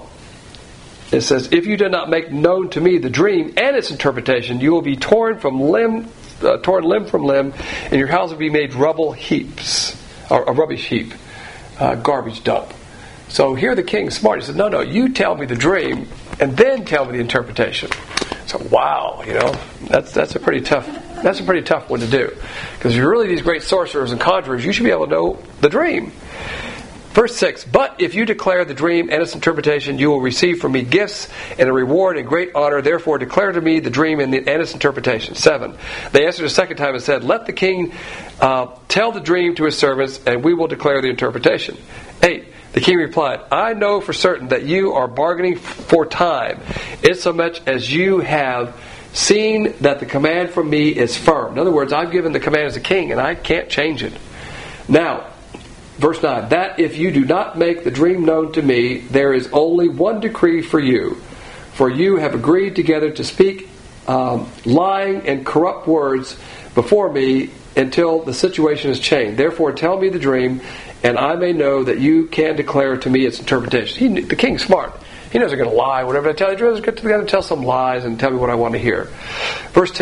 it says, if you do not make known to me the dream and its interpretation, you will be torn from limb, uh, torn limb from limb, and your house will be made rubble heaps, or a rubbish heap, uh, garbage dump. So here the king's smart. He said, no, no, you tell me the dream, and then tell me the interpretation. So wow, you know, that's that's a pretty tough that's a pretty tough one to do, because if you're really these great sorcerers and conjurers, you should be able to know the dream. Verse six, but if you declare the dream and its interpretation, you will receive from me gifts and a reward and great honor. Therefore declare to me the dream and, the, and its interpretation. Seven, they answered a second time and said, let the king uh, tell the dream to his servants, and we will declare the interpretation. Eight, the king replied, I know for certain that you are bargaining for time, insomuch as you have seen that the command from me is firm. In other words, I've given the command as a king, and I can't change it. Now, verse nine, that if you do not make the dream known to me, there is only one decree for you. For you have agreed together to speak um, lying and corrupt words before me until the situation is changed. Therefore tell me the dream, and I may know that you can declare to me its interpretation. He, the king's smart. He knows they're going to lie. Whatever they tell you, they're going to get together and tell some lies and tell me what I want to hear. Verse ten.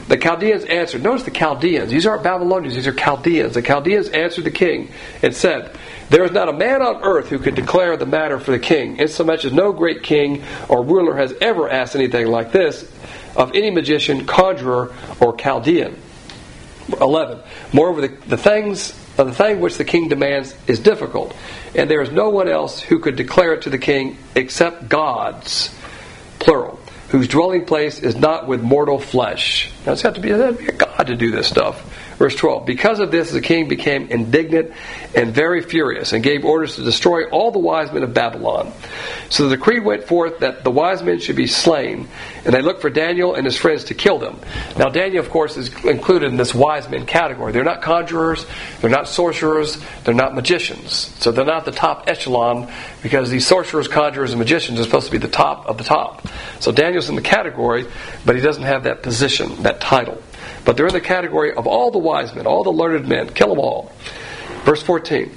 The Chaldeans answered. Notice the Chaldeans. These aren't Babylonians. These are Chaldeans. The Chaldeans answered the king and said, there is not a man on earth who could declare the matter for the king, insomuch as no great king or ruler has ever asked anything like this of any magician, conjurer, or Chaldean. eleven. Moreover, the, the things uh, the thing which the king demands is difficult, and there is no one else who could declare it to the king except gods, plural, whose dwelling place is not with mortal flesh. Now it's got to be, that'd be a god to do this stuff. Verse twelve. Because of this, the king became indignant and very furious, and gave orders to destroy all the wise men of Babylon. So the decree went forth that the wise men should be slain, and they looked for Daniel and his friends to kill them. Now Daniel, of course, is included in this wise men category. They're not conjurers, they're not sorcerers, they're not magicians. So they're not the top echelon, because these sorcerers, conjurers, and magicians are supposed to be the top of the top. So Daniel's in the category, but he doesn't have that position, that title. But they're in the category of all the wise men, all the learned men. Kill them all. Verse fourteen.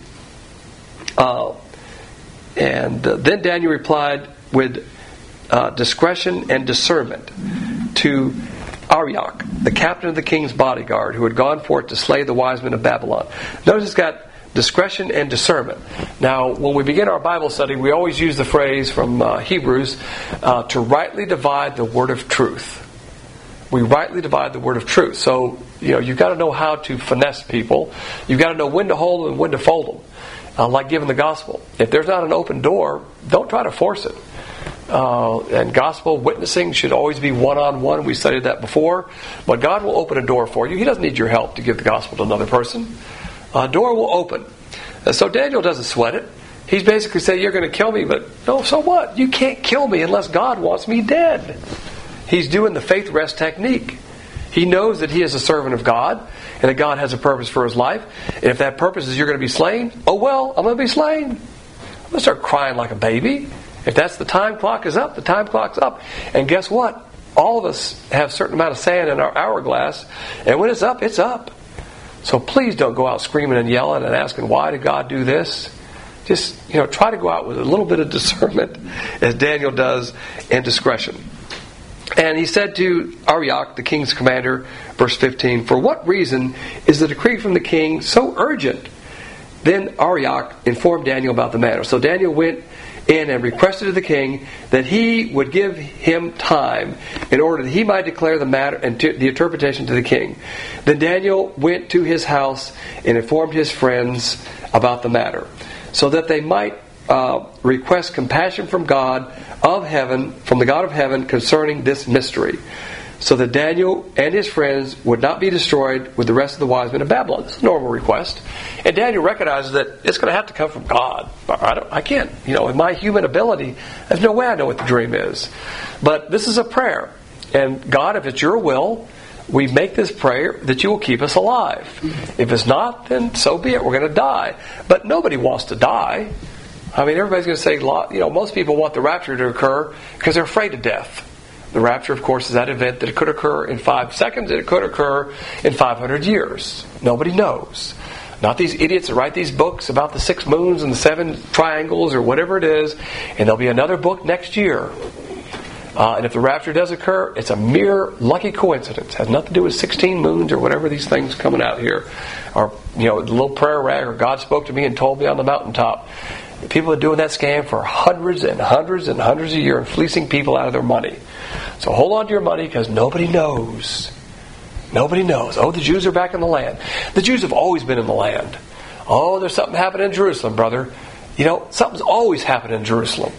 Uh, and uh, then Daniel replied with uh, discretion and discernment to Arioch, the captain of the king's bodyguard, who had gone forth to slay the wise men of Babylon. Notice it's got discretion and discernment. Now, when we begin our Bible study, we always use the phrase from uh, Hebrews, uh, to rightly divide the word of truth. We rightly divide the word of truth. So, you know, you've got to know how to finesse people. You've got to know when to hold them and when to fold them. Uh, like giving the gospel. If there's not an open door, don't try to force it. Uh, and gospel witnessing should always be one-on-one. We studied that before. But God will open a door for you. He doesn't need your help to give the gospel to another person. A door will open. And so Daniel doesn't sweat it. He's basically saying, you're going to kill me, but no, so what? You can't kill me unless God wants me dead. He's doing the faith rest technique. He knows that he is a servant of God and that God has a purpose for his life. And if that purpose is you're going to be slain, oh well, I'm going to be slain. I'm going to start crying like a baby. If that's the time clock is up, the time clock's up. And guess what? All of us have a certain amount of sand in our hourglass, and when it's up, it's up. So please don't go out screaming and yelling and asking, why did God do this? Just, you know, try to go out with a little bit of discernment, as Daniel does, and discretion. And he said to Arioch, the king's commander, verse fifteen, for what reason is the decree from the king so urgent? Then Arioch informed Daniel about the matter. So Daniel went in and requested of the king that he would give him time in order that he might declare the matter and to, the interpretation to the king. Then Daniel went to his house and informed his friends about the matter, so that they might uh, request compassion from God of heaven, from the God of heaven, concerning this mystery, so that Daniel and his friends would not be destroyed with the rest of the wise men of Babylon. This is a normal request. And Daniel recognizes that it's going to have to come from God. I, don't, I can't, you know, in my human ability, there's no way I know what the dream is. But this is a prayer. And God, if it's your will, we make this prayer that you will keep us alive. If it's not, then so be it. We're going to die. But nobody wants to die. I mean, everybody's going to say, you know, most people want the rapture to occur because they're afraid of death. The rapture, of course, is that event that it could occur in five seconds and it could occur in five hundred years. Nobody knows. Not these idiots that write these books about the six moons and the seven triangles or whatever it is, and there'll be another book next year. Uh, and if the rapture does occur, it's a mere lucky coincidence. It has nothing to do with sixteen moons or whatever these things coming out here. Or, you know, the little prayer rag, or God spoke to me and told me on the mountaintop. People are doing that scam for hundreds and hundreds and hundreds a year and fleecing people out of their money. So hold on to your money, because nobody knows. Nobody knows. Oh, the Jews are back in the land. The Jews have always been in the land. Oh, there's something happening in Jerusalem, brother. You know, something's always happened in Jerusalem.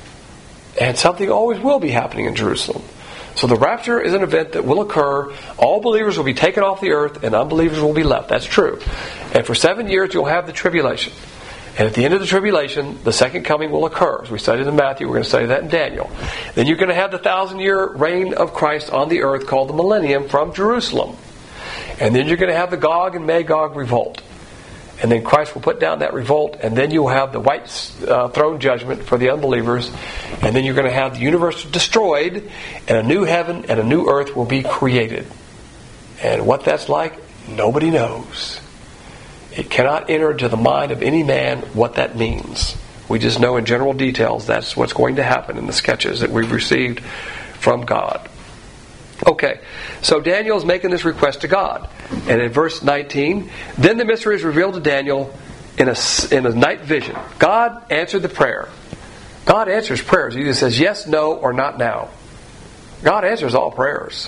And something always will be happening in Jerusalem. So the rapture is an event that will occur. All believers will be taken off the earth and unbelievers will be left. That's true. And for seven years you'll have the tribulation. And at the end of the tribulation, the second coming will occur. As we studied in Matthew, we're going to study that in Daniel. Then you're going to have the thousand-year reign of Christ on the earth called the millennium from Jerusalem. And then you're going to have the Gog and Magog revolt. And then Christ will put down that revolt, and then you'll have the white uh, throne judgment for the unbelievers. And then you're going to have the universe destroyed, and a new heaven and a new earth will be created. And what that's like, nobody knows. It cannot enter into the mind of any man what that means. We just know in general details that's what's going to happen in the sketches that we've received from God. Okay, so Daniel is making this request to God. And in verse nineteen, then the mystery is revealed to Daniel in a, in a night vision. God answered the prayer. God answers prayers. He either says yes, no, or not now. God answers all prayers.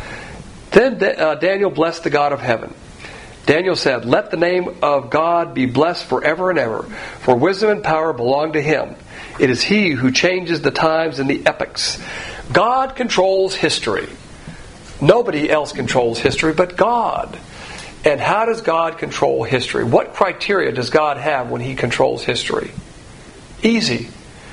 Then uh, Daniel blessed the God of heaven. Daniel said, let the name of God be blessed forever and ever, for wisdom and power belong to Him. It is He who changes the times and the epochs. God controls history. Nobody else controls history but God. And how does God control history? What criteria does God have when He controls history? Easy.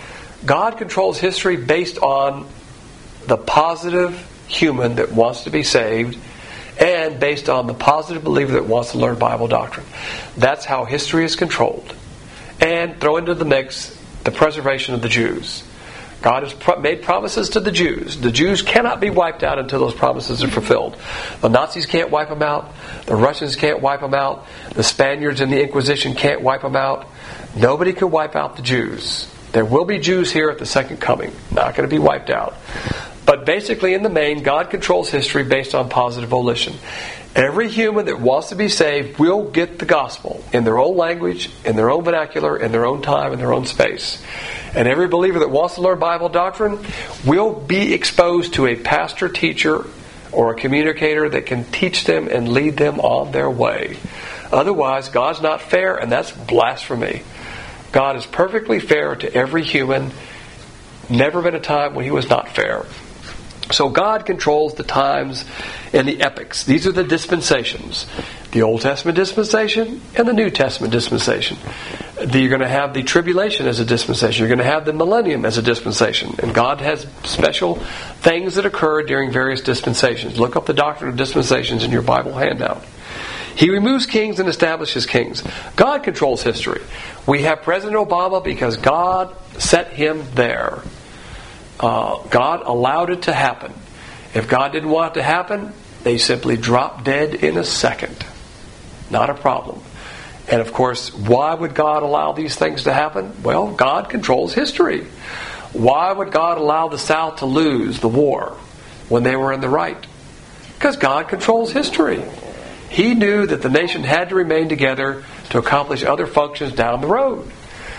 God controls history based on the positive human that wants to be saved and based on the positive believer that wants to learn Bible doctrine. That's how history is controlled. And throw into the mix the preservation of the Jews. God has pro- made promises to the Jews. The Jews cannot be wiped out until those promises are fulfilled. The Nazis can't wipe them out. The Russians can't wipe them out. The Spaniards and the Inquisition can't wipe them out. Nobody can wipe out the Jews. There will be Jews here at the second coming. Not going to be wiped out. But basically, in the main, God controls history based on positive volition. Every human that wants to be saved will get the gospel in their own language, in their own vernacular, in their own time, in their own space. And every believer that wants to learn Bible doctrine will be exposed to a pastor, teacher, or a communicator that can teach them and lead them on their way. Otherwise, God's not fair, and that's blasphemy. God is perfectly fair to every human. Never been a time when He was not fair. So God controls the times and the epochs. These are the dispensations. The Old Testament dispensation and the New Testament dispensation. You're going to have the tribulation as a dispensation. You're going to have the millennium as a dispensation. And God has special things that occur during various dispensations. Look up the doctrine of dispensations in your Bible handout. He removes kings and establishes kings. God controls history. We have President Obama because God set him there. Uh, God allowed it to happen. If God didn't want it to happen, they simply drop dead in a second. Not a problem. And of course, why would God allow these things to happen? Well, God controls history. Why would God allow the South to lose the war when they were in the right? Because God controls history. He knew that the nation had to remain together to accomplish other functions down the road.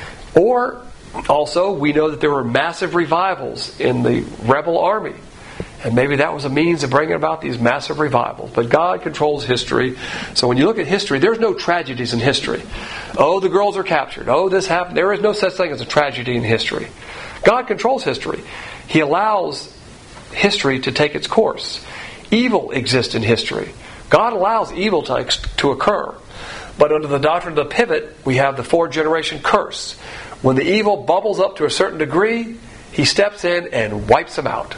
Or also, we know that there were massive revivals in the rebel army. And maybe that was a means of bringing about these massive revivals. But God controls history. So when you look at history, there's no tragedies in history. Oh, the girls are captured. Oh, this happened. There is no such thing as a tragedy in history. God controls history. He allows history to take its course. Evil exists in history. God allows evil to, to occur. But under the doctrine of the pivot, we have the four-generation curse. When the evil bubbles up to a certain degree, He steps in and wipes them out.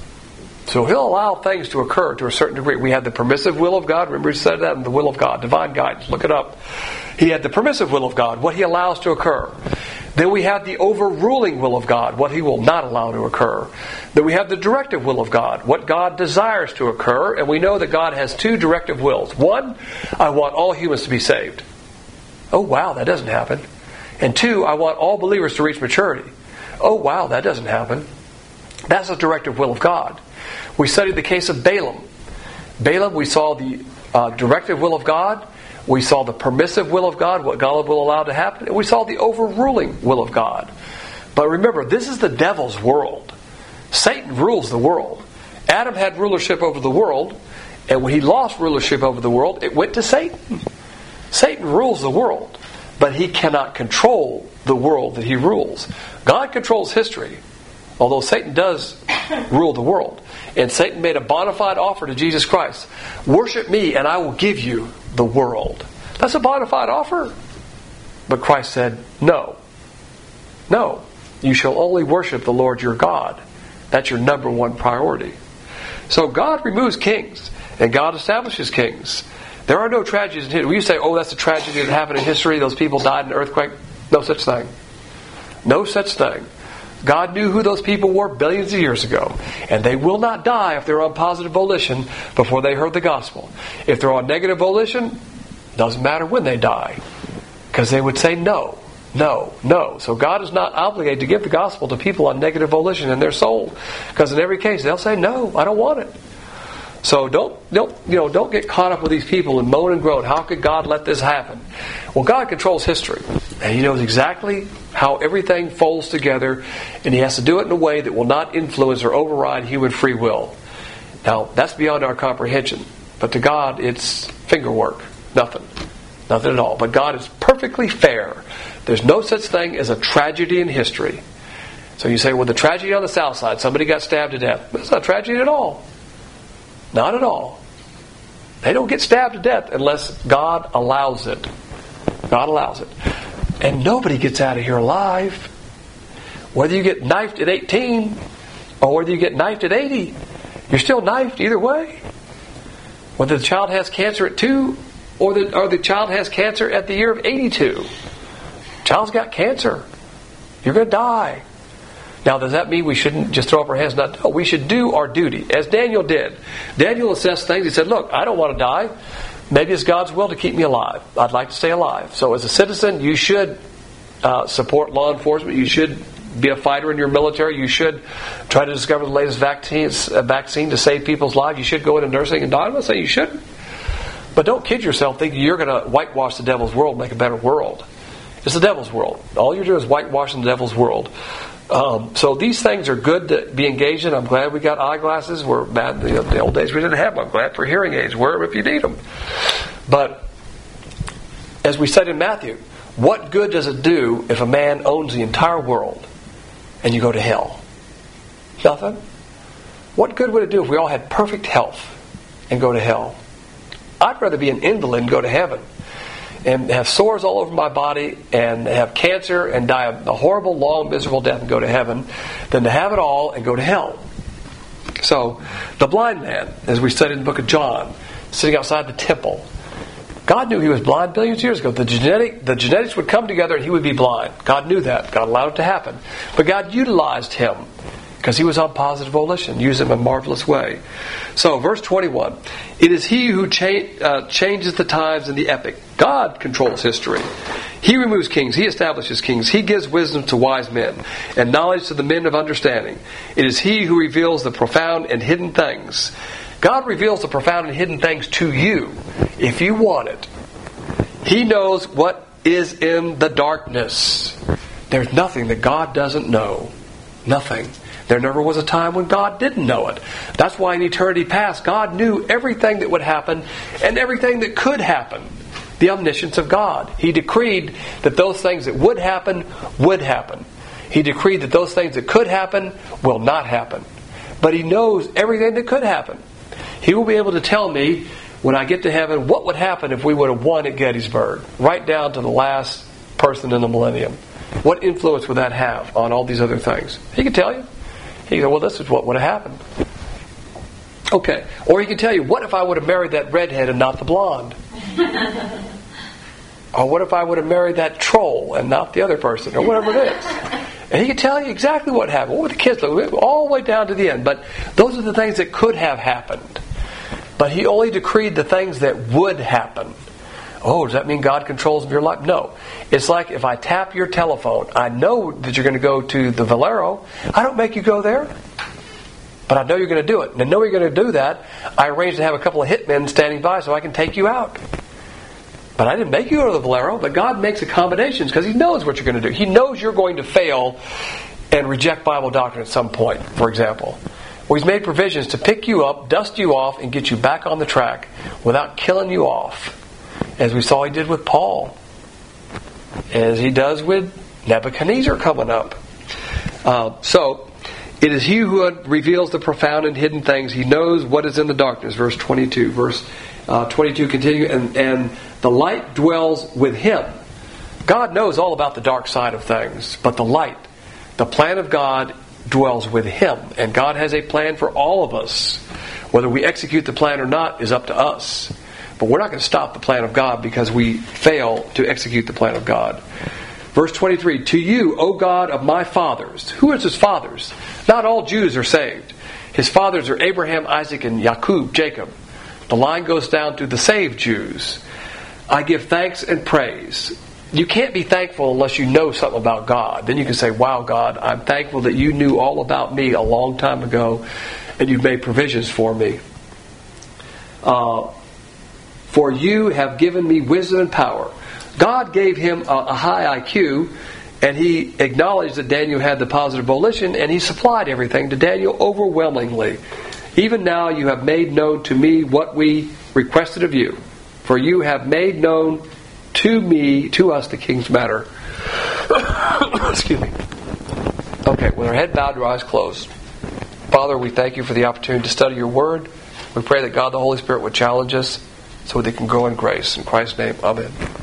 So He'll allow things to occur to a certain degree. We have the permissive will of God. Remember, He said that in the will of God, divine guidance. Look it up. He had the permissive will of God, what He allows to occur. Then we have the overruling will of God, what He will not allow to occur. Then we have the directive will of God, what God desires to occur. And we know that God has two directive wills. One, I want all humans to be saved. Oh, wow, that doesn't happen. And two, I want all believers to reach maturity. Oh, wow, that doesn't happen. That's the directive will of God. We studied the case of Balaam. Balaam, we saw the uh, directive will of God. We saw the permissive will of God, what God will allow to happen. And we saw the overruling will of God. But remember, this is the devil's world. Satan rules the world. Adam had rulership over the world. And when he lost rulership over the world, it went to Satan. Satan rules the world. But he cannot control the world that he rules. God controls history, although Satan does rule the world. And Satan made a bona fide offer to Jesus Christ. Worship me and I will give you the world. That's a bona fide offer. But Christ said, no. No. You shall only worship the Lord your God. That's your number one priority. So God removes kings and God establishes kings. There are no tragedies in history. When you say, oh, that's a tragedy that happened in history, those people died in an earthquake. No such thing. No such thing. God knew who those people were billions of years ago. And they will not die if they're on positive volition before they heard the gospel. If they're on negative volition, doesn't matter when they die. Because they would say no, no, no. So God is not obligated to give the gospel to people on negative volition in their soul. Because in every case, they'll say, no, I don't want it. So don't don't you know don't get caught up with these people and moan and groan. How could God let this happen? Well, God controls history, and He knows exactly how everything folds together, and He has to do it in a way that will not influence or override human free will. Now, that's beyond our comprehension. But to God, it's finger work. Nothing. Nothing at all. But God is perfectly fair. There's no such thing as a tragedy in history. So you say, well, the tragedy on the south side, somebody got stabbed to death. It's not a tragedy at all. Not at all. They don't get stabbed to death unless God allows it. God allows it. And nobody gets out of here alive. Whether you get knifed at eighteen or whether you get knifed at eighty, you're still knifed either way. Whether the child has cancer at two or the, or the child has cancer at the year of eighty-two. Child's got cancer. You're going to die. Now, does that mean we shouldn't just throw up our hands? Not, no, we should do our duty, as Daniel did. Daniel assessed things. He said, look, I don't want to die. Maybe it's God's will to keep me alive. I'd like to stay alive. So as a citizen, you should uh, support law enforcement. You should be a fighter in your military. You should try to discover the latest vaccines, uh, vaccine to save people's lives. You should go into nursing and die. I'm not saying you shouldn't. But don't kid yourself thinking you're going to whitewash the devil's world, make a better world. It's the devil's world. All you're doing is whitewashing the devil's world. Um, so these things are good to be engaged in. I'm glad we got eyeglasses. We're bad. You know, the old days we didn't have them. I'm glad for hearing aids. Wear them if you need them. But as we said in Matthew, what good does it do if a man owns the entire world and you go to hell? Nothing. What good would it do if we all had perfect health and go to hell? I'd rather be an invalid and go to heaven and have sores all over my body and have cancer and die a horrible, long, miserable death and go to heaven than to have it all and go to hell. So, the blind man, as we studied in the book of John, sitting outside the temple, God knew he was blind billions of years ago. The genetic, the genetics would come together and he would be blind. God knew that. God allowed it to happen. But God utilized him because he was on positive volition, used him in a marvelous way. So, verse twenty-one, it is he who cha- uh, changes the times and the epoch. God controls history. He removes kings. He establishes kings. He gives wisdom to wise men and knowledge to the men of understanding. It is he who reveals the profound and hidden things. God reveals the profound and hidden things to you if you want it. He knows what is in the darkness. There's nothing that God doesn't know. Nothing. There never was a time when God didn't know it. That's why in eternity past, God knew everything that would happen and everything that could happen. The omniscience of God. He decreed that those things that would happen, would happen. He decreed that those things that could happen, will not happen. But He knows everything that could happen. He will be able to tell me, when I get to heaven, what would happen if we would have won at Gettysburg, right down to the last person in the millennium. What influence would that have on all these other things? He can tell you. He can go, well, this is what would have happened. Okay. Or he can tell you, what if I would have married that redhead and not the blonde? Or what if I would have married that troll and not the other person? Or whatever it is. And he can tell you exactly what happened. What would the kids look? All the way down to the end. But those are the things that could have happened. But he only decreed the things that would happen. Oh, does that mean God controls your life? No. It's like if I tap your telephone, I know that you're going to go to the Valero. I don't make you go there. But I know you're going to do it. And I know you're going to do that. I arranged to have a couple of hitmen standing by so I can take you out. But I didn't make you go to the Valero. But God makes accommodations because He knows what you're going to do. He knows you're going to fail and reject Bible doctrine at some point, for example. Well, He's made provisions to pick you up, dust you off, and get you back on the track without killing you off. As we saw He did with Paul. As He does with Nebuchadnezzar coming up. Uh, so, it is He who reveals the profound and hidden things. He knows what is in the darkness. Verse twenty-two. Verse uh, twenty-two continue. And, and the light dwells with Him. God knows all about the dark side of things. But the light, the plan of God, dwells with Him. And God has a plan for all of us. Whether we execute the plan or not is up to us. But we're not going to stop the plan of God because we fail to execute the plan of God. Verse twenty-three, to you, O God of my fathers. Who is His fathers? Not all Jews are saved. His fathers are Abraham, Isaac, and Jacob, Jacob. The line goes down to the saved Jews. I give thanks and praise. You can't be thankful unless you know something about God. Then you can say, wow, God, I'm thankful that you knew all about me a long time ago and you've made provisions for me. Uh, For you have given me wisdom and power. God gave him a, a high I Q, and he acknowledged that Daniel had the positive volition, and he supplied everything to Daniel overwhelmingly. Even now you have made known to me what we requested of you. For you have made known to me, to us, the king's matter. Excuse me. Okay, with our head bowed and our eyes closed. Father, we thank you for the opportunity to study your word. We pray that God the Holy Spirit would challenge us so they can grow in grace. In Christ's name, amen.